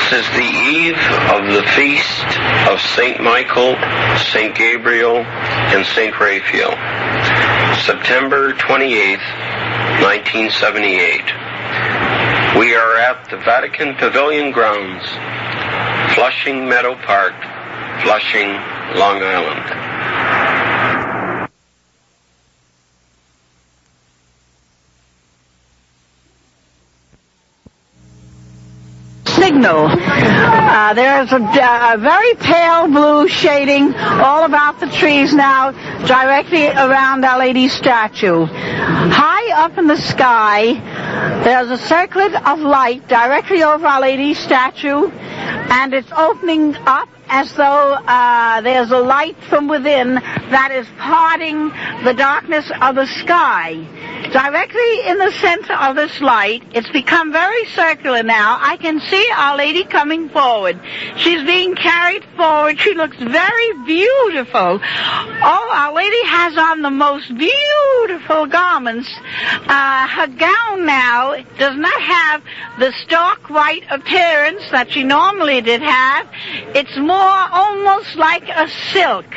This is the eve of the feast of St. Michael, St. Gabriel, and St. Raphael, September 28th, 1978. We are at the Vatican Pavilion Grounds, Flushing Meadow Park, Flushing, Long Island. Signal. There's a very pale blue shading all about the trees now, directly around Our Lady's statue. High up in the sky, there's a circlet of light directly over Our Lady's statue, and it's opening up as though there's a light from within that is parting the darkness of the sky. Directly in the center of this light, it's become very circular now. I can see Our Lady coming forward. She's being carried forward. She looks very beautiful. Oh, Our Lady has on the most beautiful garments. Her gown now does not have the stark white appearance that she normally did have. It's more almost like a silk.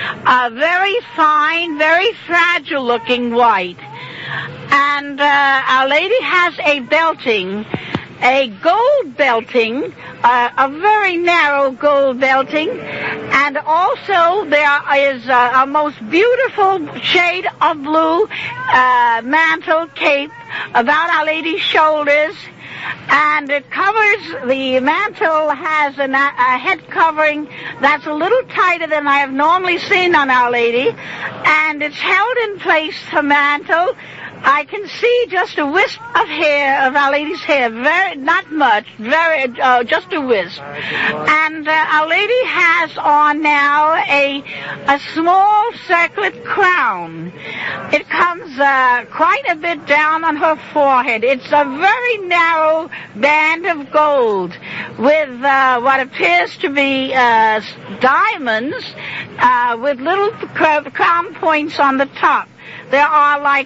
Very fine, very fragile looking white. And Our Lady has a belting, a gold belting, a very narrow gold belting, and also there is a most beautiful shade of blue mantle cape about Our Lady's shoulders, and it covers, the mantle has a head covering that's a little tighter than I have normally seen on Our Lady, and it's held in place, her mantle. I can see just a wisp of hair, of Our Lady's hair, very, not much, very, just a wisp. And Our Lady has on now a small circlet crown. It comes quite a bit down on her forehead. It's a very narrow band of gold with what appears to be diamonds with little crown points on the top. There are like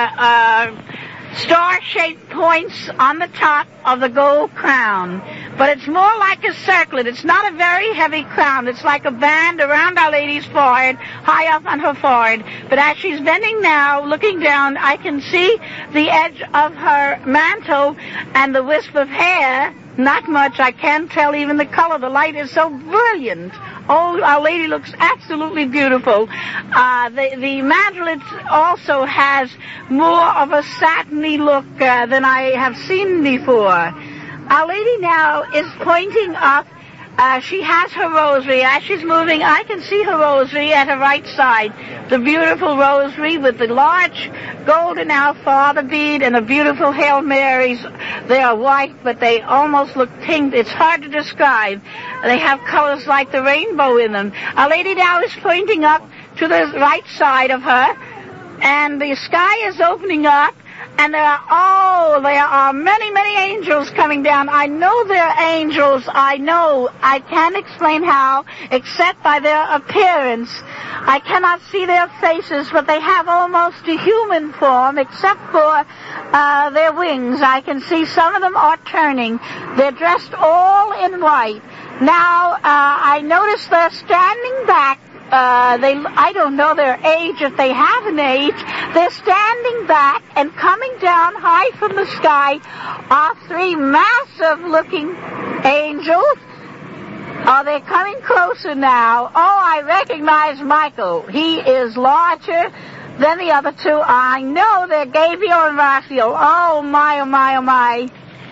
star-shaped points on the top of the gold crown. But it's more like a circlet. It's not a very heavy crown. It's like a band around Our Lady's forehead, high up on her forehead. But as she's bending now, looking down, I can see the edge of her mantle and the wisp of hair. Not much. I can't tell even the color. The light is so brilliant. Oh, Our Lady looks absolutely beautiful. The mantle also has more of a satiny look than I have seen before. Our Lady now is pointing up. She has her rosary. As she's moving, I can see her rosary at her right side. The beautiful rosary with the large golden Our Father bead and the beautiful Hail Marys. They are white, but they almost look pink. It's hard to describe. They have colors like the rainbow in them. Our Lady now is pointing up to the right side of her, and the sky is opening up. And there are many, many angels coming down. I know they're angels. I know. I can't explain how, except by their appearance. I cannot see their faces, but they have almost a human form, except for their wings. I can see some of them are turning. They're dressed all in white. Now, I notice they're standing back. I don't know their age, if they have an age. They're standing back, and coming down high from the sky are three massive-looking angels. Oh, they're coming closer now. Oh, I recognize Michael. He is larger than the other two. I know they're Gabriel and Raphael. Oh, my, oh, my, oh, my.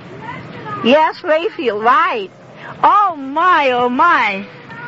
Yes, Raphael, right. Oh, my, oh, my.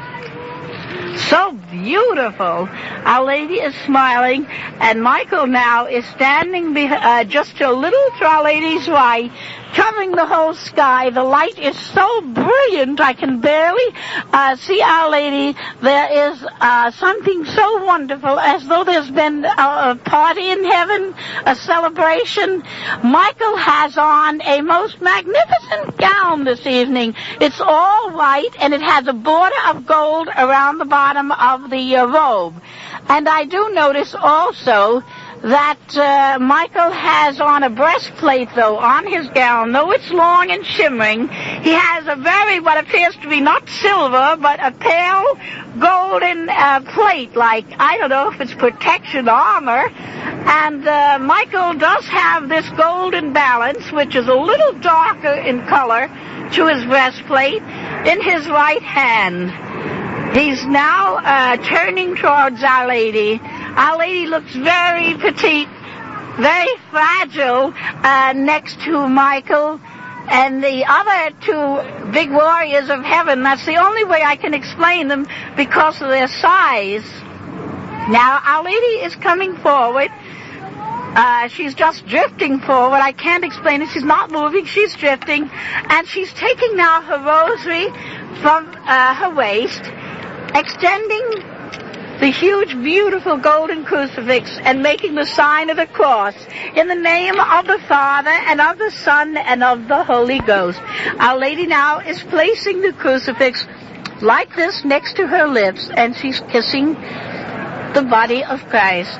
So beautiful. Our Lady is smiling, and Michael now is standing just a little to Our Lady's right, covering the whole sky. The light is so brilliant, I can barely see Our Lady. There is something so wonderful, as though there's been a party in heaven, a celebration. Michael has on a most magnificent gown this evening. It's all white, and it has a border of gold around the bottom of the robe. And I do notice also that Michael has on a breastplate, though, on his gown. Though it's long and shimmering, he has a very, what appears to be not silver, but a pale golden plate, like, I don't know if it's protection armor. And Michael does have this golden balance, which is a little darker in color, to his breastplate, in his right hand. He's now turning towards Our Lady. Our Lady looks very petite, very fragile next to Michael and the other two big warriors of heaven. That's the only way I can explain them because of their size. Now, Our Lady is coming forward. She's just drifting forward. I can't explain it. She's not moving. She's drifting. And she's taking now her rosary from her waist, extending the huge, beautiful golden crucifix and making the sign of the cross in the name of the Father and of the Son and of the Holy Ghost. Our Lady now is placing the crucifix like this next to her lips, and she's kissing the body of Christ.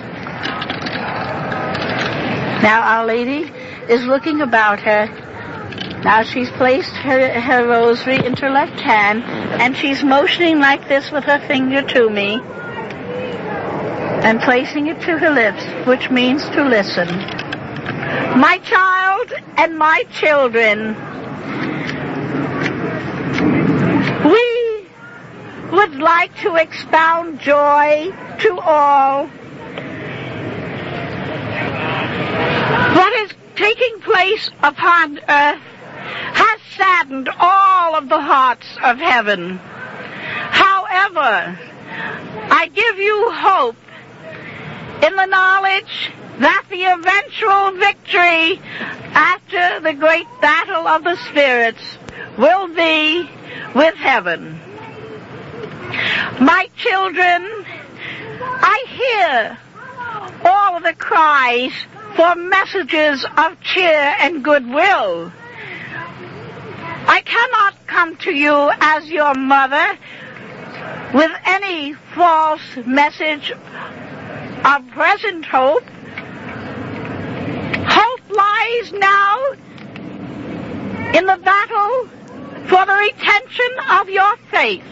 Now Our Lady is looking about her. Now she's placed her rosary into her left hand, and she's motioning like this with her finger to me, and placing it to her lips, which means to listen. My child and my children, we would like to expound joy to all. What is taking place upon earth has saddened all of the hearts of heaven. However, I give you hope in the knowledge that the eventual victory after the great battle of the spirits will be with heaven. My children, I hear all of the cries for messages of cheer and goodwill. I cannot come to you as your mother with any false message of present hope. Hope lies now in the battle for the retention of your faith.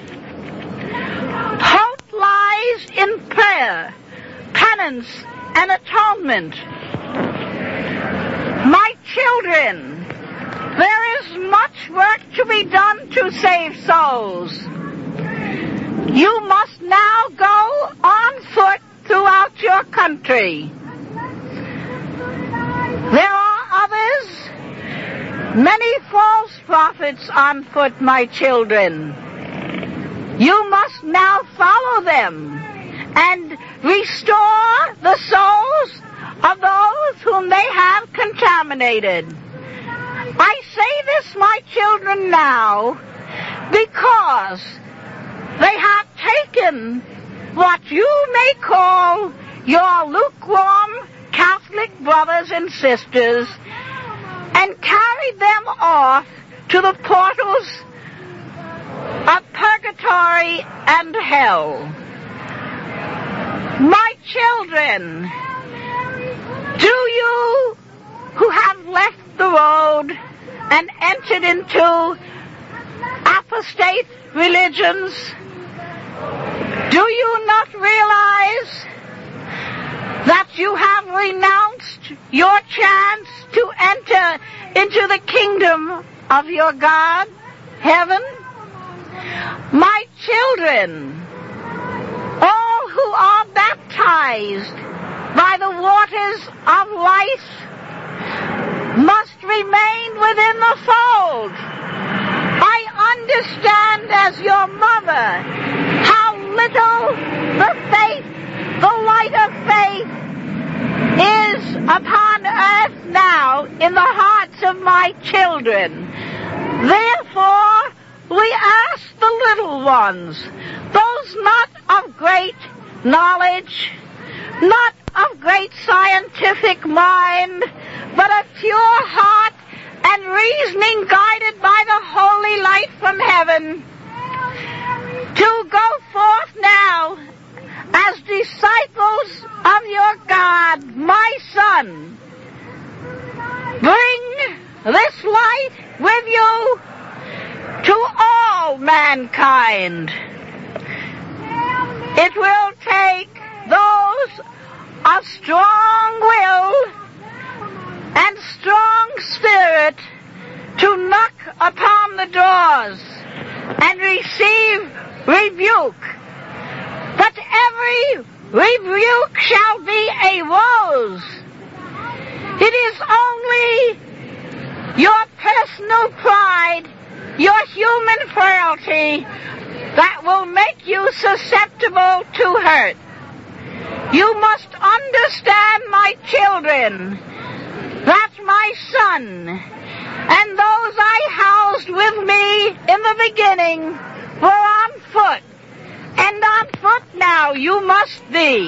Hope lies in prayer, penance, and atonement. My children, there is much work to be done to save souls. You must now go on foot throughout your country. There are others, many false prophets on foot, my children. You must now follow them and restore the souls of those whom they have contaminated. I say this, my children, now because they have taken what you may call your lukewarm Catholic brothers and sisters and carried them off to the portals of purgatory and hell. My children, do you who have left the road and entered into apostate religions, do you not realize that you have renounced your chance to enter into the kingdom of your God, heaven? My children, all who are baptized by the waters of life must remain within the fold. I understand as your mother how little the faith, the light of faith is upon earth now in the hearts of my children. Therefore, we ask the little ones, those not of great knowledge, not of great scientific mind, but a pure heart and reasoning guided by the holy light from heaven, to go forth now as disciples of your God, my Son, bring this light with you to all mankind. It will take those of strong will and strong spirit to knock upon the doors and receive rebuke. But every rebuke shall be a rose. It is only your personal pride, your human frailty, that will make you susceptible to hurt. You must understand, my children, that my Son and those I housed with me in the beginning were on foot, and on foot now you must be.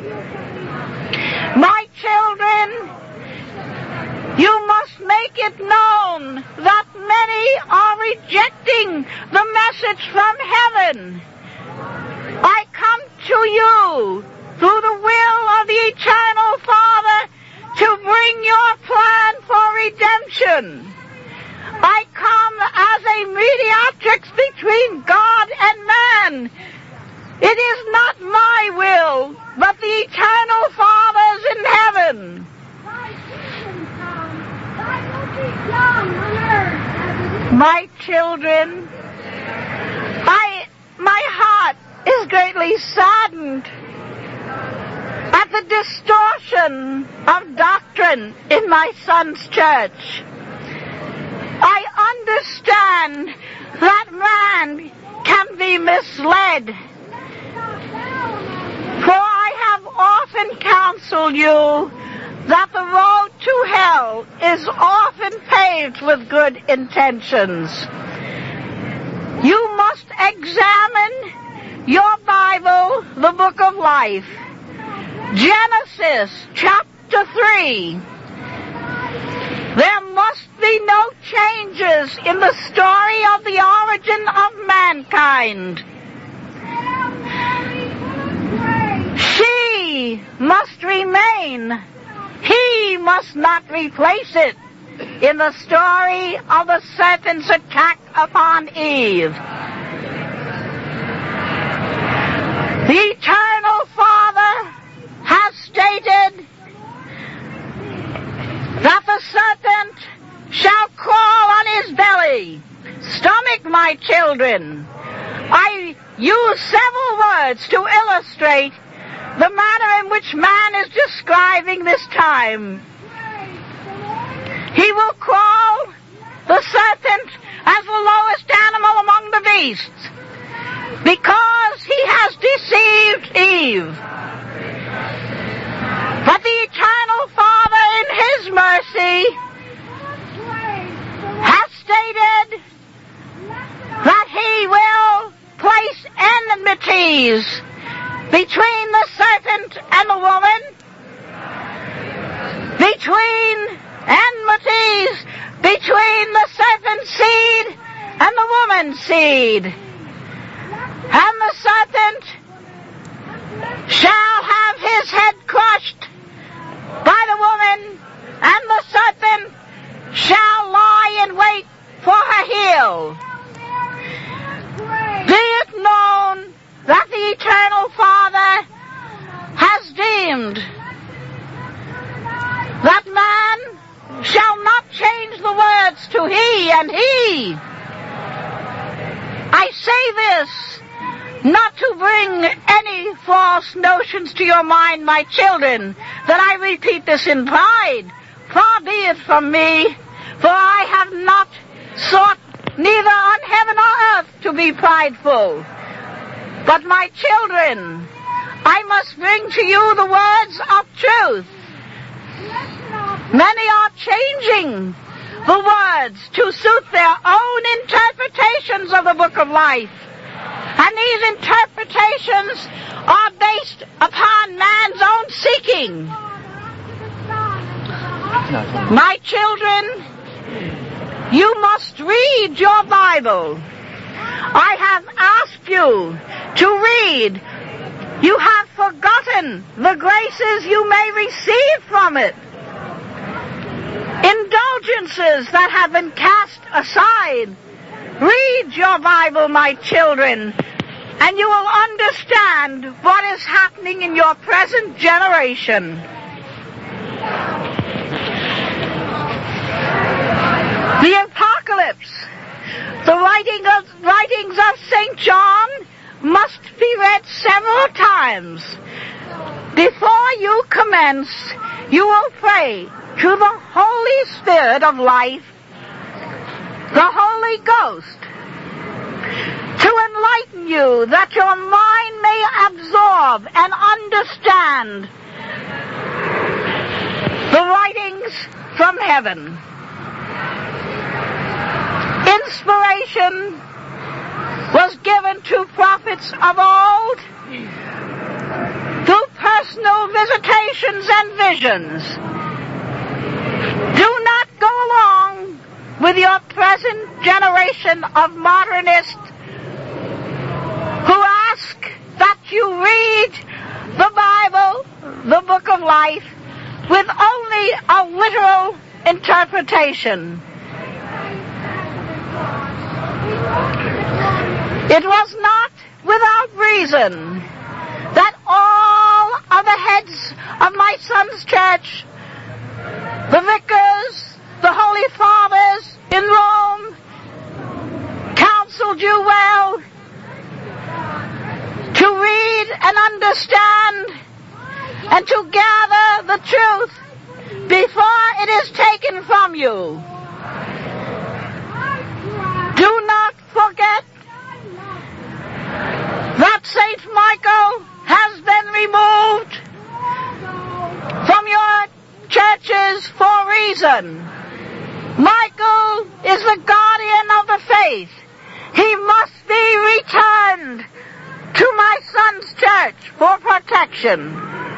My children, you must make it known that many are rejecting the message from heaven. I come to you through the will of the Eternal Father to bring your plan for redemption. I come as a mediatrix between God and man. It is not my will, but the Eternal Father's in heaven. My children, my heart is greatly saddened at the distortion of doctrine in my son's church. I understand that man can be misled, for I have often counseled you that the road to hell is often paved with good intentions. You must examine your Bible, the Book of Life. Genesis chapter 3. There must be no changes in the story of the origin of mankind. She must remain. He must not replace it in the story of the serpent's attack upon Eve. The Eternal Father has stated that the serpent shall crawl on his belly. Stomach, my children. I use several words to illustrate the manner in which man is describing this time. He will crawl, the serpent, as the lowest animal among the beasts, because he has deceived Eve. But the Eternal Father, in His mercy, has stated that He will place enmities between the serpent and the woman, enmities between the serpent's seed and the woman's seed. And the serpent shall have his head crushed by the woman, and the serpent shall lie in wait for her heel. Be it known that the Eternal Father has deemed that man shall not change the words to he and he. I say this not to bring any false notions to your mind, my children, that I repeat this in pride. Far be it from me, for I have not sought neither on heaven or earth to be prideful. But my children, I must bring to you the words of truth. Many are changing the words to suit their own interpretations of the Book of Life. And these interpretations are based upon man's own seeking. My children, you must read your Bible. I have asked you to read You have forgotten the graces you may receive from it. Indulgences that have been cast aside. Read your Bible, my children, and you will understand what is happening in your present generation. The Apocalypse, the writings of St. John, must be read several times. Before you commence, you will pray to the Holy Spirit of life, the Holy Ghost, to enlighten you that your mind may absorb and understand the writings from heaven. Inspiration was given to prophets of old through personal visitations and visions. Do not go along with your present generation of modernists who ask that you read the Bible, the Book of Life, with only a literal interpretation. It was not without reason that all of the heads of my son's church, the vicars, the Holy Fathers in Rome, counseled you well to read and understand and to gather the truth before it is taken from you. Do not forget that St. Michael has been removed from your churches for a reason. Michael is the guardian of the faith. He must be returned to my son's church for protection.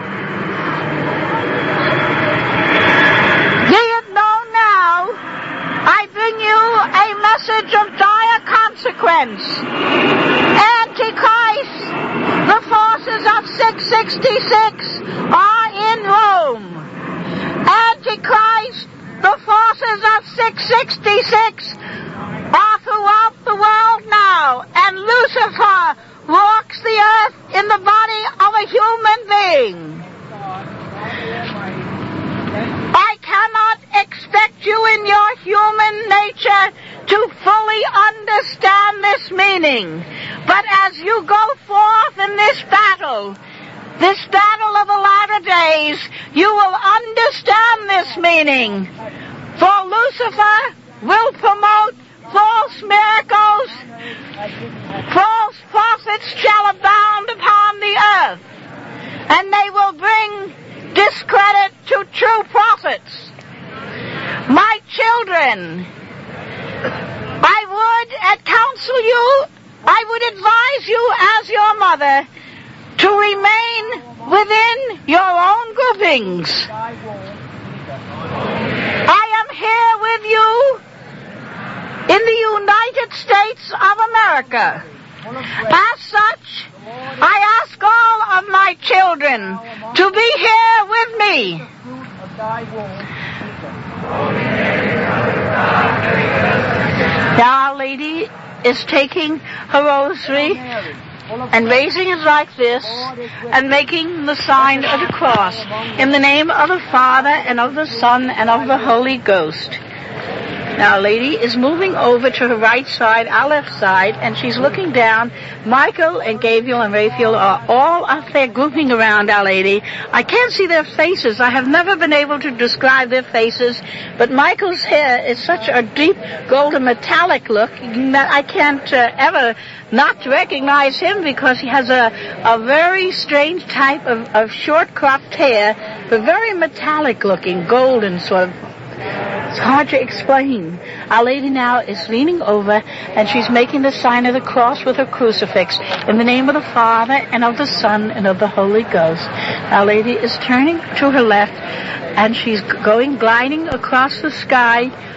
Be it known now, I bring you a message of dire consequence. Antichrist, the forces of 666 are in Rome. Antichrist, the forces of 666 are throughout the world now, and Lucifer walks the earth in the body of a human being. I cannot expect you in your human nature to fully understand this meaning. But as you go forth in this battle of the latter days, you will understand this meaning. For Lucifer will promote false miracles. False prophets shall abound upon the earth, and they will bring discredit to true prophets. My children, I would advise you as your mother to remain within your own groupings. I am here with you in the United States of America. As such, I ask all of my children to be here with me. Now Our Lady is taking her rosary and raising it like this and making the sign of the cross in the name of the Father and of the Son and of the Holy Ghost. Now Our Lady is moving over to her right side, our left side, and she's looking down. Michael and Gabriel and Raphael are all up there grouping around Our Lady. I can't see their faces. I have never been able to describe their faces, but Michael's hair is such a deep golden metallic look that I can't ever not recognize him, because he has a very strange type of short cropped hair, but very metallic looking, golden sort of. It's hard to explain. Our Lady now is leaning over, and she's making the sign of the cross with her crucifix in the name of the Father and of the Son and of the Holy Ghost. Our Lady is turning to her left, and she's gliding across the sky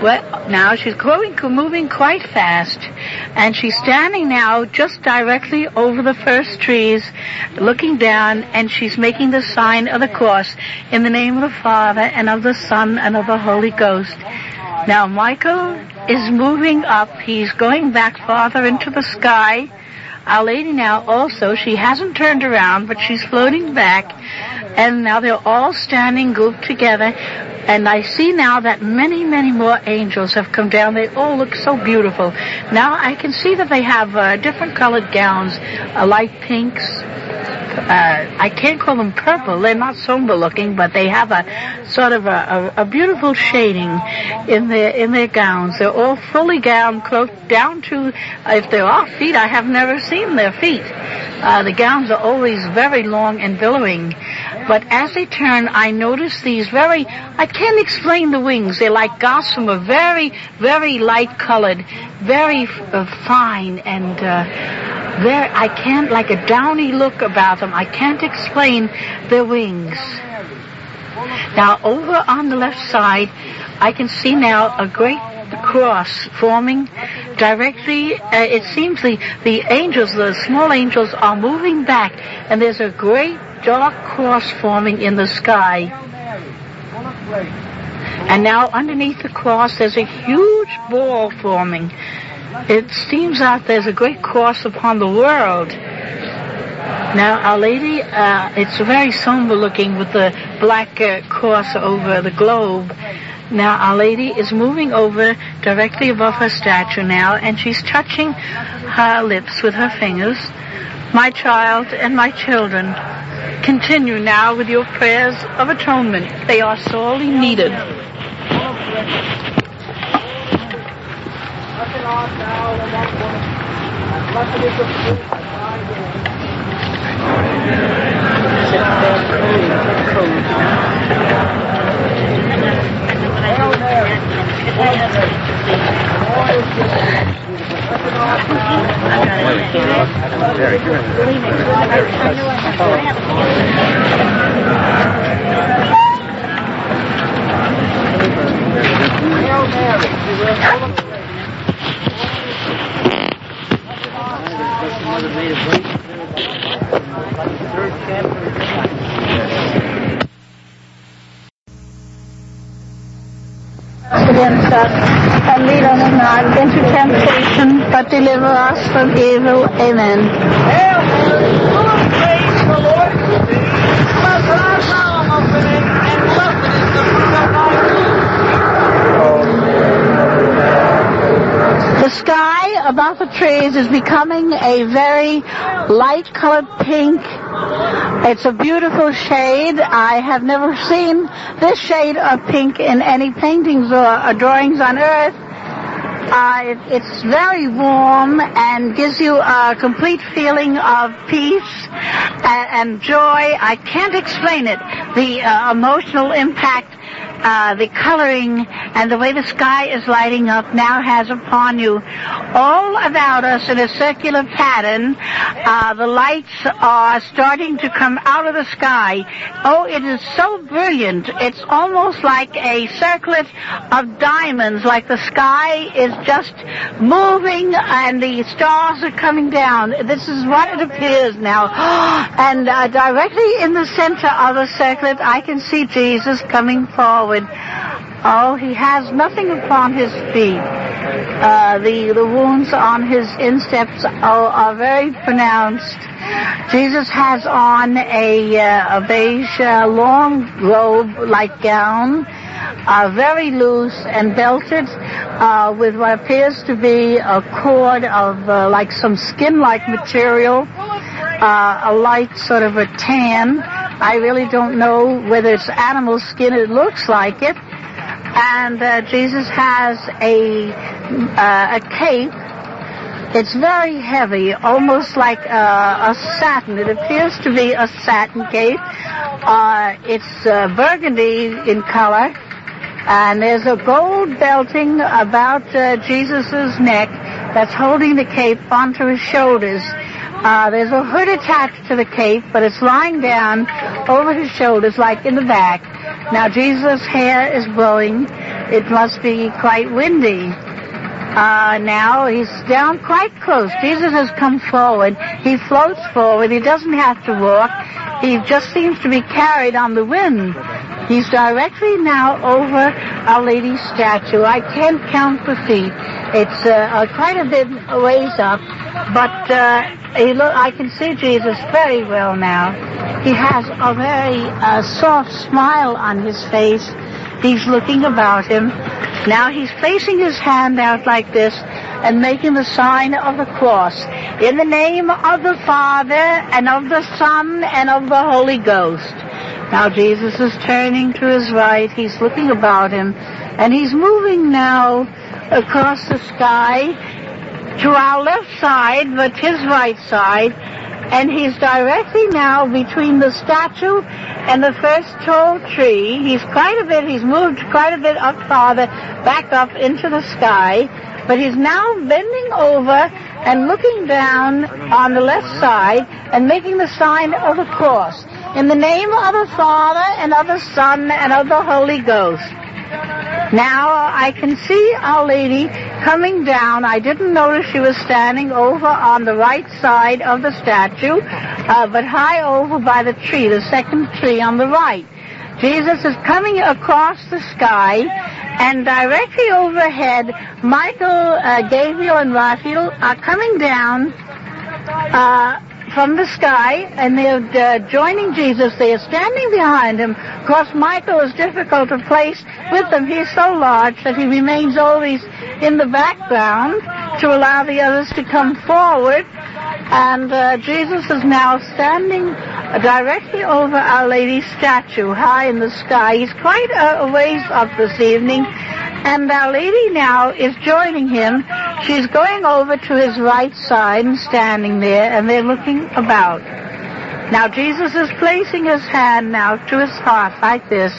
Well, now she's moving quite fast, and she's standing now just directly over the first trees, looking down, and she's making the sign of the cross in the name of the Father and of the Son and of the Holy Ghost. Now Michael is moving up. He's going back farther into the sky. Our Lady now also, she hasn't turned around, but she's floating back, and now they're all standing grouped together. And I see now that many, many more angels have come down. They all look so beautiful. Now I can see that they have different colored gowns, light pinks. I can't call them purple. They're not somber looking, but they have a sort of a beautiful shading in their gowns. They're all fully gowned, cloaked down to, if there are feet, I have never seen their feet. The gowns are always very long and billowing. But as they turn, I notice these I can't explain the wings. They're like gossamer, very, very light colored, very fine, and I can't, like a downy look about them. I can't explain their wings. Now, over on the left side, I can see now a great cross forming directly. It seems the angels, the small angels, are moving back, and there's a great dark cross forming in the sky. And now underneath the cross there's a huge ball forming. It seems that there's a great cross upon the world. Now Our Lady, it's very somber looking with the black cross over the globe. Now Our Lady is moving over directly above her statue now, and she's touching her lips with her fingers. My child and my children, continue now with your prayers of atonement. They are sorely needed. Against us, and lead us not into temptation, but deliver us from evil. Amen. Praise the Lord. The sky above the trees is becoming a very light-colored pink. It's a beautiful shade. I have never seen this shade of pink in any paintings or drawings on earth. It's very warm and gives you a complete feeling of peace and joy. I can't explain it. The emotional impact, the coloring, and the way the sky is lighting up now has upon you. All about us in a circular pattern, the lights are starting to come out of the sky. Oh, it is so brilliant. It's almost like a circlet of diamonds, like the sky is just moving and the stars are coming down. This is what it appears now. And directly in the center of the circlet, I can see Jesus coming forward. Oh, he has nothing upon his feet. The wounds on his insteps are very pronounced. Jesus has on a beige long robe-like gown, very loose and belted, with what appears to be a cord of like some skin-like material, a light sort of a tan. I really don't know whether it's animal skin. It looks like it. And Jesus has a cape. It's very heavy, almost like a satin. It appears to be a satin cape. It's burgundy in color. And there's a gold belting about Jesus' neck that's holding the cape onto his shoulders. There's a hood attached to the cape, but it's lying down over his shoulders like in the back. Now, Jesus' hair is blowing. It must be quite windy. Now he's down quite close. Jesus has come forward. He floats forward. He doesn't have to walk. He just seems to be carried on the wind. He's directly now over Our Lady's statue. I can't count the feet. It's quite a bit ways up, but I can see Jesus very well now. He has a very soft smile on his face. He's looking about him. Now he's placing his hand out like this and making the sign of the cross. In the name of the Father, and of the Son, and of the Holy Ghost. Now Jesus is turning to his right. He's looking about him. And he's moving now across the sky to our left side, but his right side. And he's directly now between the statue and the first tall tree. He's moved quite a bit up farther, back up into the sky. But he's now bending over and looking down on the left side and making the sign of the cross. In the name of the Father, and of the Son, and of the Holy Ghost. Now I can see Our Lady coming down. I didn't notice she was standing over on the right side of the statue, but high over by the tree, the second tree on the right. Jesus is coming across the sky, and directly overhead, Michael, Gabriel, and Raphael are coming down from the sky, and they're joining Jesus. They are standing behind him. Of course, Michael is difficult to place with them. He's so large that he remains always in the background to allow the others to come forward. And Jesus is now standing directly over Our Lady's statue, high in the sky. He's quite a ways up this evening. And Our Lady now is joining him. She's going over to his right side and standing there, and they're looking about. Now Jesus is placing his hand now to his heart like this,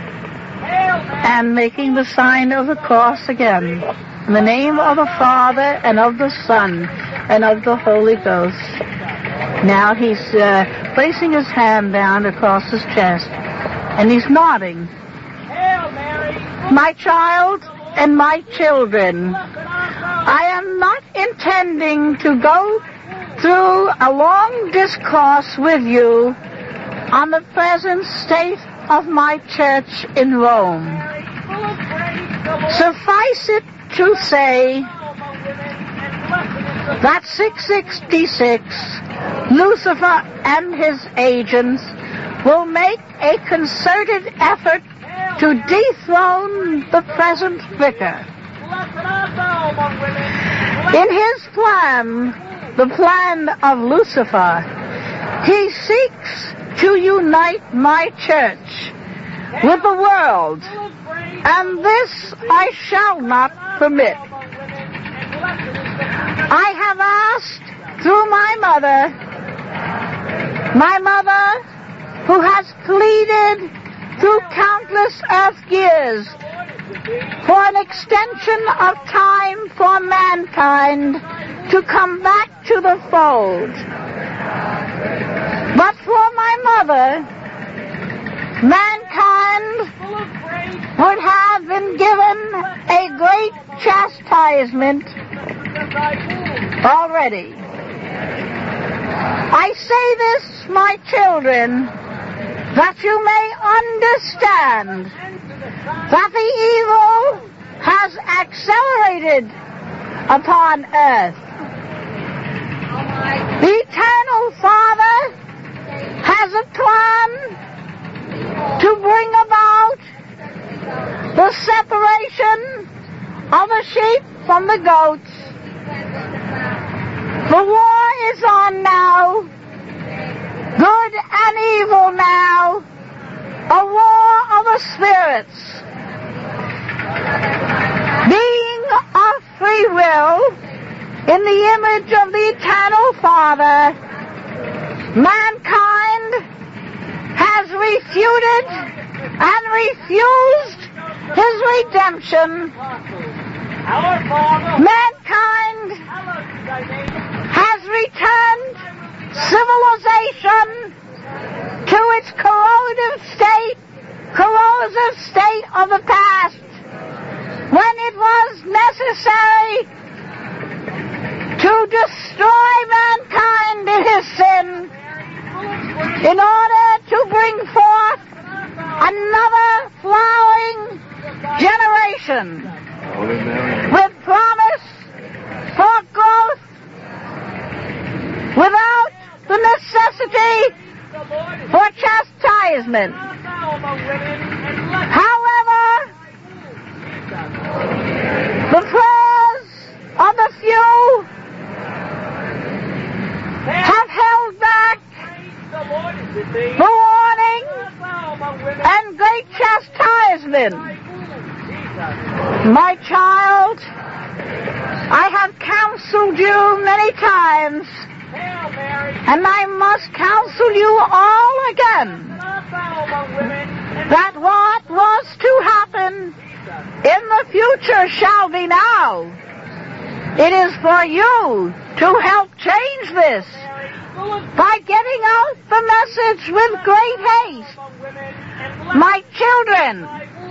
and making the sign of the cross again. In the name of the Father, and of the Son, and of the Holy Ghost. Now he's placing his hand down across his chest, and he's nodding. My child and my children, I am not intending to go through a long discourse with you on the present state of my church in Rome. Suffice it to say that 666, Lucifer and his agents will make a concerted effort to dethrone the present vicar. In his plan, the plan of Lucifer, he seeks to unite my church with the world, and this I shall not permit. I have asked through my mother who has pleaded through countless earth years for an extension of time for mankind to come back to the fold. But for my mother, mankind would have been given a great chastisement already. I say this, my children, that you may understand that the evil has accelerated upon earth. The Eternal Father has a plan to bring about the separation of the sheep from the goats. The war is on now, good and evil now, a war of the spirits. Being of free will, in the image of the Eternal Father, mankind has refuted and refused his redemption. Mankind has returned civilization to its corroded state corrosive state of the past, when it was necessary to destroy mankind in his sin in order to bring forth another flowering generation with promise for growth without the necessity for chastisement. However, the prayers of the few have held back the warning and great chastisement. My child, I have counseled you many times, and I must counsel you all again, that what was to happen in the future shall be now. It is for you to help change this by getting out the message with great haste. My children,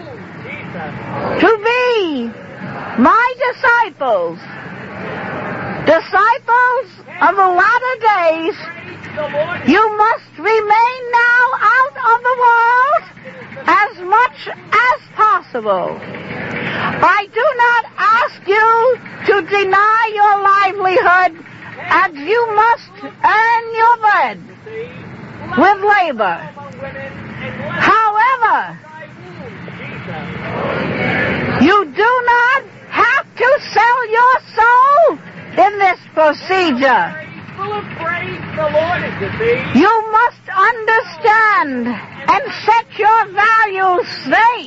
to be my disciples, disciples of the latter days, you must remain now out of the world as much as possible. I do not ask you to deny your livelihood, as you must earn your bread with labor. However, you do not have to sell your soul in this procedure. You must understand and set your values straight.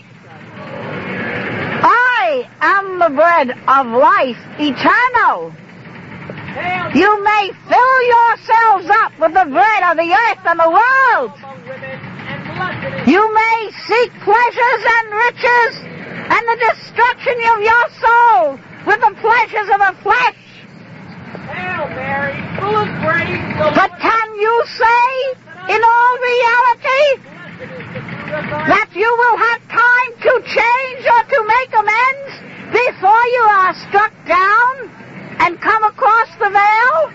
I am the bread of life eternal. You may fill yourselves up with the bread of the earth and the world. You may seek pleasures and riches and the destruction of your soul with the pleasures of the flesh. Hail Mary, full of grace, but can you say, in all reality, that you will have time to change or to make amends before you are struck down and come across the veil?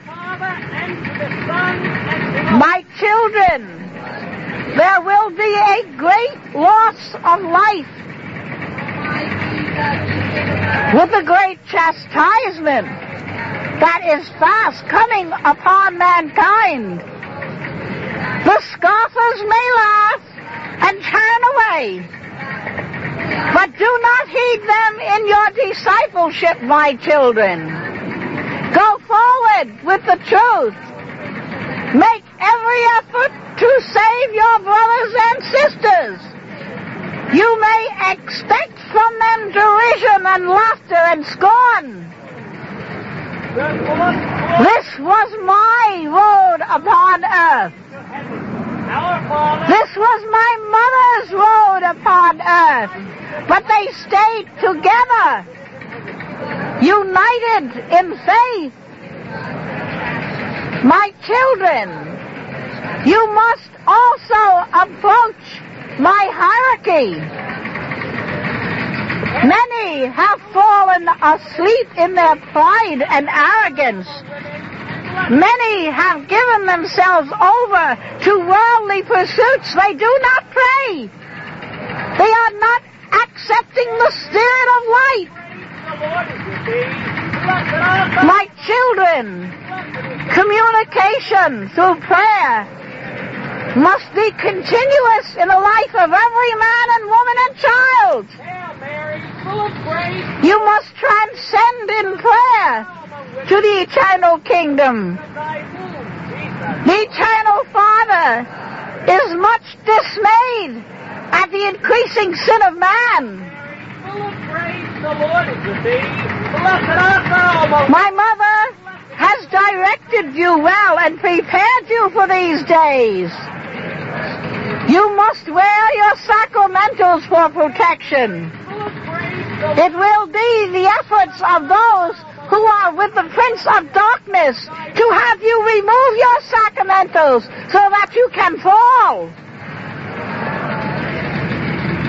My children, there will be a great loss of life with the great chastisement that is fast coming upon mankind. The scoffers may laugh and turn away, but do not heed them in your discipleship, my children. Go forward with the truth. Make every effort to save your brothers and sisters. You may expect from them derision and laughter and scorn. This was my road upon earth. This was my mother's road upon earth. But they stayed together, united in faith. My children, you must also approach my hierarchy. Many have fallen asleep in their pride and arrogance. Many have given themselves over to worldly pursuits. They do not pray. They are not accepting the Spirit of light. My children, communication through prayer must be continuous in the life of every man and woman and child. You must transcend in prayer to the eternal kingdom. The eternal Father is much dismayed at the increasing sin of man. My mother has directed you well and prepared you for these days. You must wear your sacramentals for protection. It will be the efforts of those who are with the Prince of Darkness to have you remove your sacramentals so that you can fall.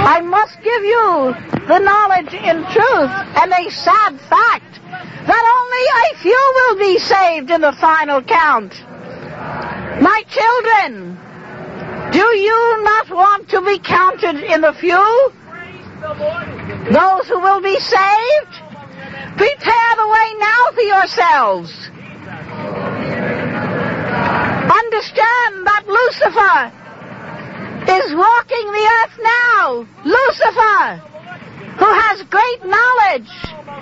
I must give you the knowledge in truth and a sad fact that only a few will be saved in the final count. My children, do you not want to be counted in the few? Those who will be saved? Prepare the way now for yourselves. Understand that Lucifer is walking the earth now. Lucifer, who has great knowledge.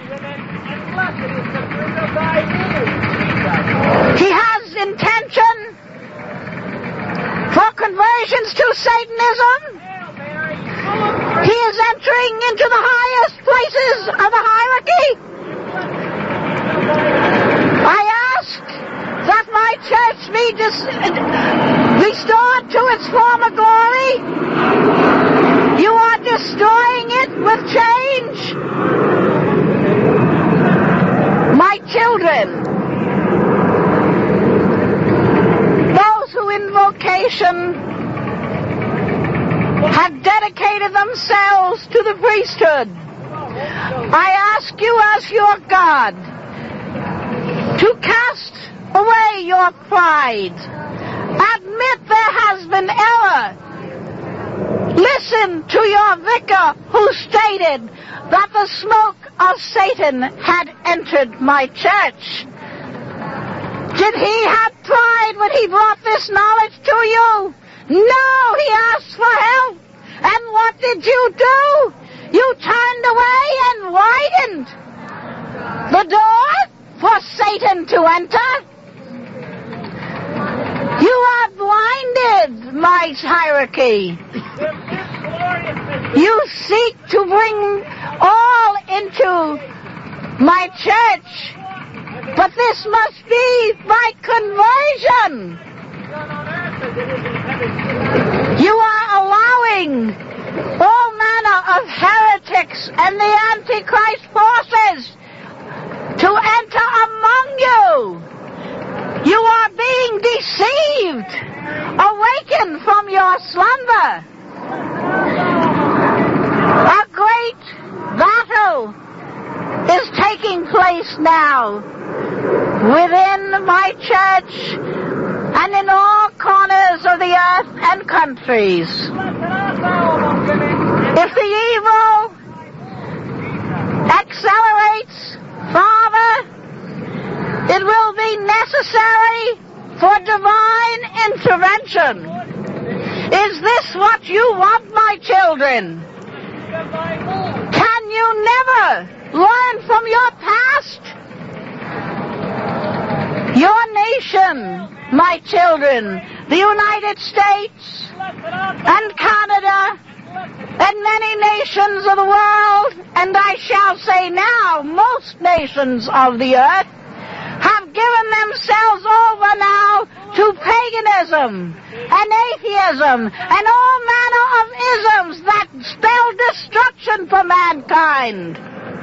He has intention for conversions to Satanism. He is entering into the highest places of the hierarchy. I ask that my church be restored to its former glory. You are destroying it with change. My children, those who in vocation have dedicated themselves to the priesthood, I ask you as your God to cast away your pride. Admit there has been error. Listen to your vicar who stated that the smoke of Satan had entered my church. Did he have pride when he brought this knowledge to you? No, he asked for help. And what did you do? You turned away and widened the door for Satan to enter. You are blinded, my hierarchy. You seek to bring all into my church, but this must be by conversion. You are allowing all manner of heretics and the Antichrist forces to enter among you. You are being deceived. Awaken from your slumber. A great battle is taking place now within my church and in all corners of the earth and countries. If the evil accelerates, Father, it will be necessary for divine intervention. Is this what you want, my children? Can you never learn from your past? Your nation, my children, the United States and Canada and many nations of the world, and I shall say now most nations of the earth, have given themselves over now to paganism and atheism and all manner of isms that spell destruction for mankind.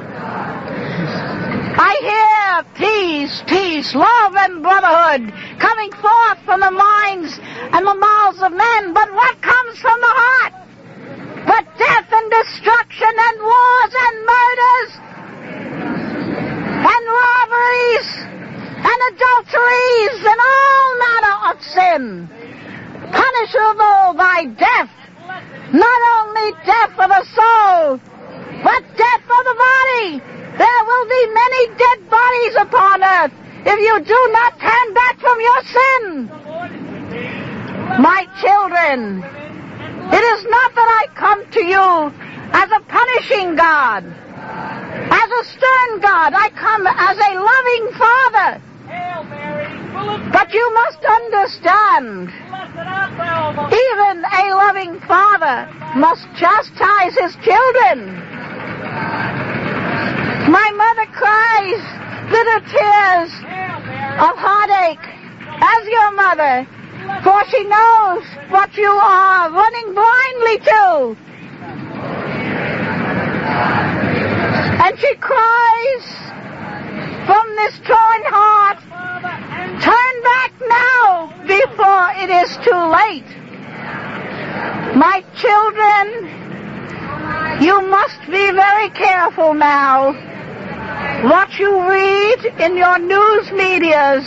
I hear peace, peace, love, and brotherhood coming forth from the minds and the mouths of men, but what comes from the heart? But death and destruction and wars and murders and robberies and adulteries and all manner of sin, punishable by death, not only death of the soul, but death of the body. There will be many dead bodies upon earth if you do not turn back from your sin. My children, it is not that I come to you as a punishing God, as a stern God. I come as a loving Father. But you must understand, even a loving Father must chastise his children. My mother cries bitter tears of heartache as your mother, for she knows what you are running blindly to. And she cries from this torn heart, turn back now before it is too late. My children, You must be very careful now what you read in your news medias,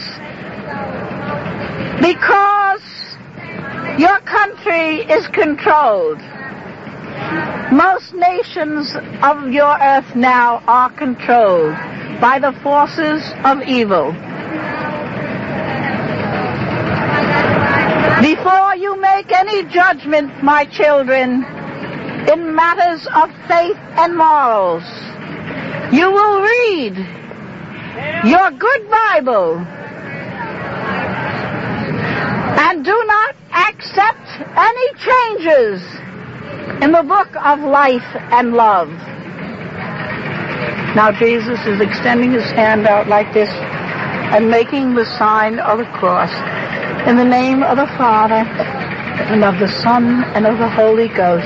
because your country is controlled. Most nations of your earth now are controlled by the forces of evil. Before you make any judgment, my children, in matters of faith and morals, you will read your good Bible and do not accept any changes in the book of life and love. Now Jesus is extending his hand out like this and making the sign of the cross. In the name of the Father, and of the Son, and of the Holy Ghost.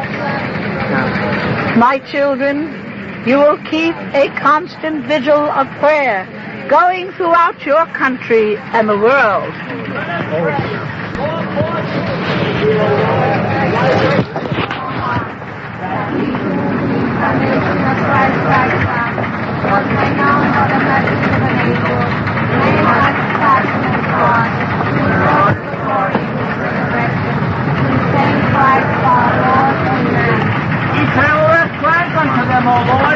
My children, you will keep a constant vigil of prayer going throughout your country and the world. Eternal rest grant unto them, O Lord.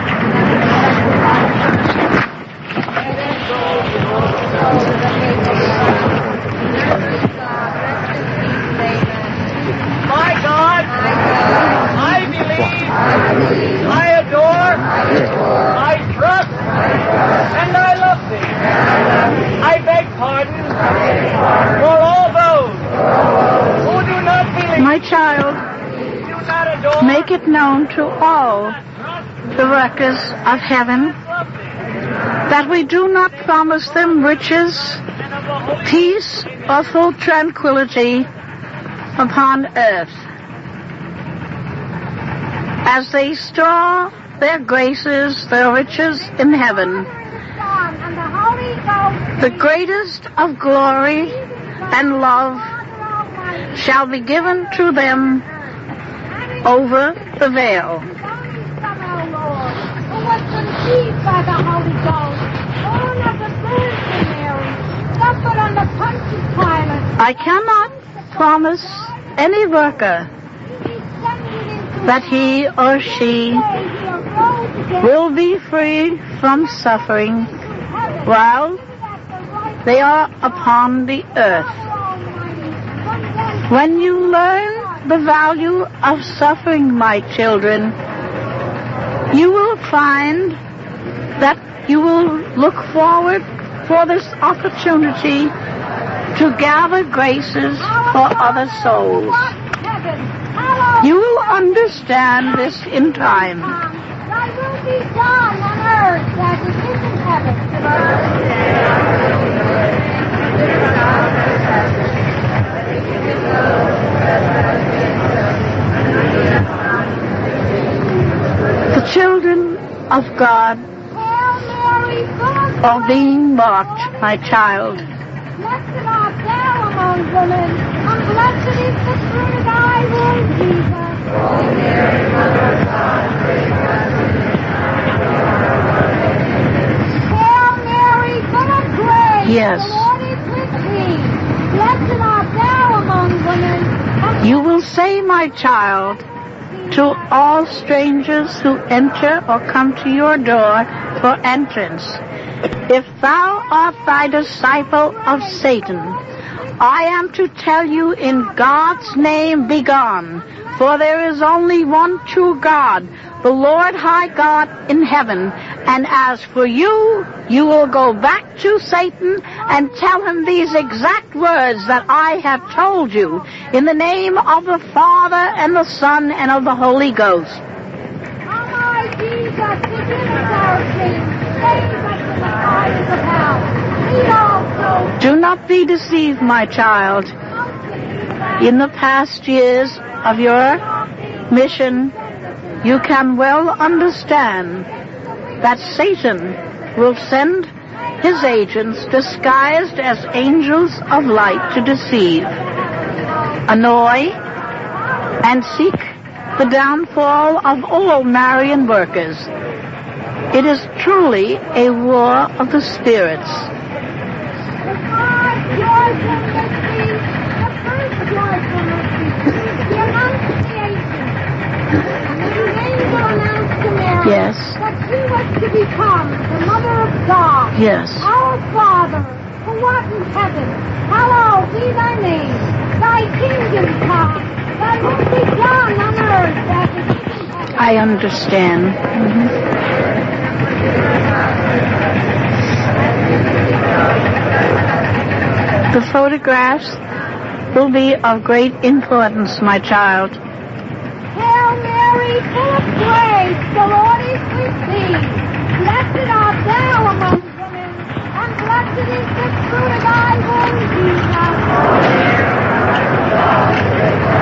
My God, I believe, I adore, I trust, and I love thee. I beg pardon for all those who do not believe. My child, make it known to all the workers of heaven that we do not promise them riches, peace, or full tranquility upon earth, as they store their graces, their riches in heaven. The greatest of glory and love shall be given to them over the veil. I cannot promise any worker that he or she will be free from suffering while they are upon the earth. When you learn the value of suffering, my children, you will find that you will look forward for this opportunity to gather graces for other souls. You will understand this in time. Thy will be done on earth as it is in heaven. The children of God are being marked, my child. Blessed art thou among women, and blessed is the fruit of thy womb, Jesus. Holy Mary, Mother of God, pray for us. Hail Mary, full of grace, Yes. the Lord is with thee. Blessed art thou among women. You will say, my child, to all strangers who enter or come to your door for entrance, if thou art thy disciple of Satan, I am to tell you in God's name, begone, for there is only one true God, the Lord high God in heaven, and as for you, you will go back to Satan and tell him these exact words that I have told you, in the name of the Father and the Son and of the Holy Ghost. O my Jesus, forgive us our sins, save us from the fires of hell. Lead all souls. Do not be deceived, my child. In the past years of your mission, you can well understand that Satan will send his agents disguised as angels of light to deceive, annoy, and seek the downfall of all Marian workers. It is truly a war of the spirits. The five joyful mysteries, the first joyful mystery, the Annunciation. And then the angel announced to Mary Yes. that she was to become the Mother of God. Yes. Our Father, who art in heaven, hallowed be thy name. Thy kingdom come, thy will be done on earth as it is in heaven. I understand. The photographs will be of great importance, my child. Hail Mary, full of grace, the Lord is with thee. Blessed art thou among women, and blessed is the fruit of thy womb, Jesus.